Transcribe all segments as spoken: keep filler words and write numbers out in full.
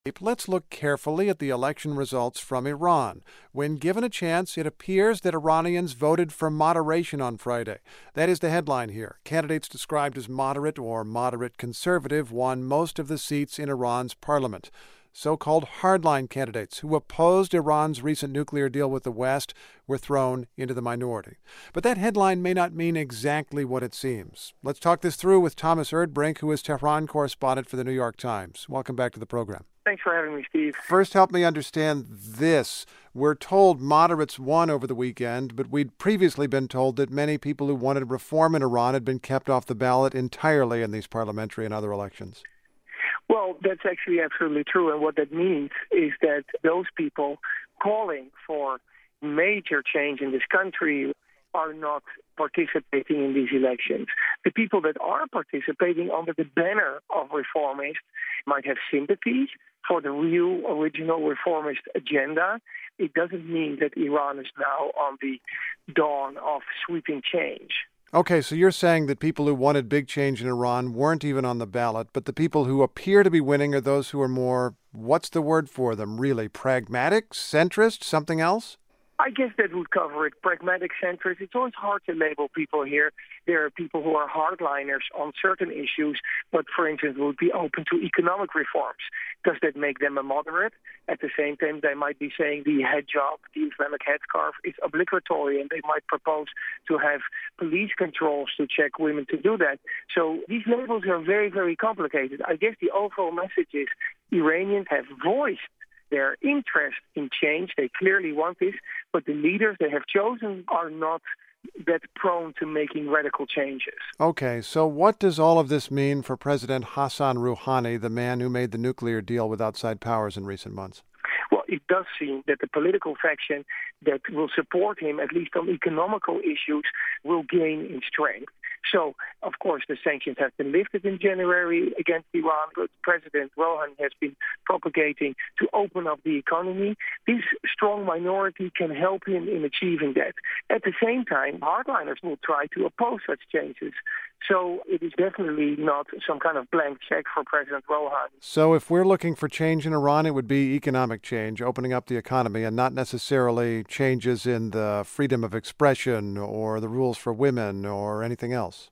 Let's look carefully at the election results from Iran. When given a chance, it appears that Iranians voted for moderation on Friday. That is the headline here. Candidates described as moderate or moderate conservative won most of the seats in Iran's parliament. So-called hardline candidates who opposed Iran's recent nuclear deal with the West were thrown into the minority. But that headline may not mean exactly what it seems. Let's talk this through with Thomas Erdbrink, who is Tehran correspondent for the New York Times. Welcome back to the program. Thanks for having me, Steve. First, help me understand this. We're told moderates won over the weekend, but we'd previously been told that many people who wanted reform in Iran had been kept off the ballot entirely in these parliamentary and other elections. Well, that's actually absolutely true. And what that means is that those people calling for major change in this country are not participating in these elections. The people that are participating under the banner of reformists might have sympathies for the real original reformist agenda. It doesn't mean that Iran is now on the dawn of sweeping change. Okay, so you're saying that people who wanted big change in Iran weren't even on the ballot, but the people who appear to be winning are those who are more, what's the word for them, really? Pragmatic, centrist, something else? I guess that would cover it. Pragmatic centrists. It's always hard to label people here. There are people who are hardliners on certain issues, but for instance would be open to economic reforms. Does that make them a moderate? At the same time, they might be saying the hijab, the Islamic headscarf, is obligatory, and they might propose to have police controls to check women to do that. So these labels are very, very complicated. I guess the overall message is Iranians have voiced their interest in change. They clearly want this, but the leaders they have chosen are not that prone to making radical changes. Okay, so what does all of this mean for President Hassan Rouhani, the man who made the nuclear deal with outside powers in recent months? Well, it does seem that the political faction that will support him, at least on economical issues, will gain in strength. So, of course, the sanctions have been lifted in January against Iran, but President Rouhani has been propagating to open up the economy. This strong minority can help him in achieving that. At the same time, hardliners will try to oppose such changes. So it is definitely not some kind of blank check for President Rouhani. So if we're looking for change in Iran, it would be economic change, opening up the economy, and not necessarily changes in the freedom of expression or the rules for women or anything else.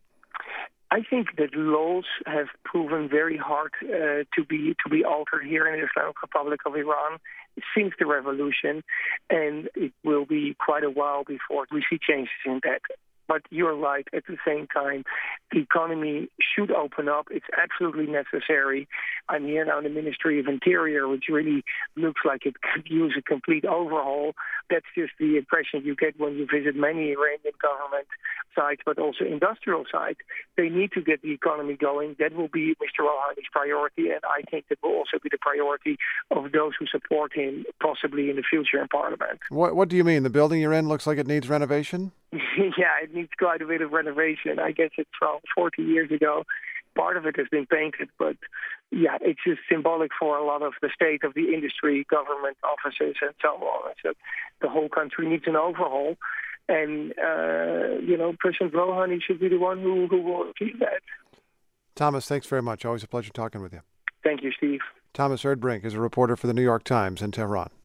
I think that laws have proven very hard uh, to be to be altered here in the Islamic Republic of Iran since the revolution, and it will be quite a while before we see changes in that. But you're right, at the same time, the economy should open up. It's absolutely necessary. I'm here now in the Ministry of Interior, which really looks like it could use a complete overhaul. That's just the impression you get when you visit many Iranian government sites, but also industrial sites. They need to get the economy going. That will be Mister Rouhani's priority, and I think that will also be the priority of those who support him, possibly in the future in Parliament. What, what do you mean? The building you're in looks like it needs renovation? Yeah, it needs quite a bit of renovation. I guess it's from forty years ago. Part of it has been painted, but yeah, it's just symbolic for a lot of the state of the industry, government offices, and so on. So the whole country needs an overhaul. And, uh, you know, President Rouhani should be the one who, who will achieve that. Thomas, thanks very much. Always a pleasure talking with you. Thank you, Steve. Thomas Erdbrink is a reporter for the New York Times in Tehran.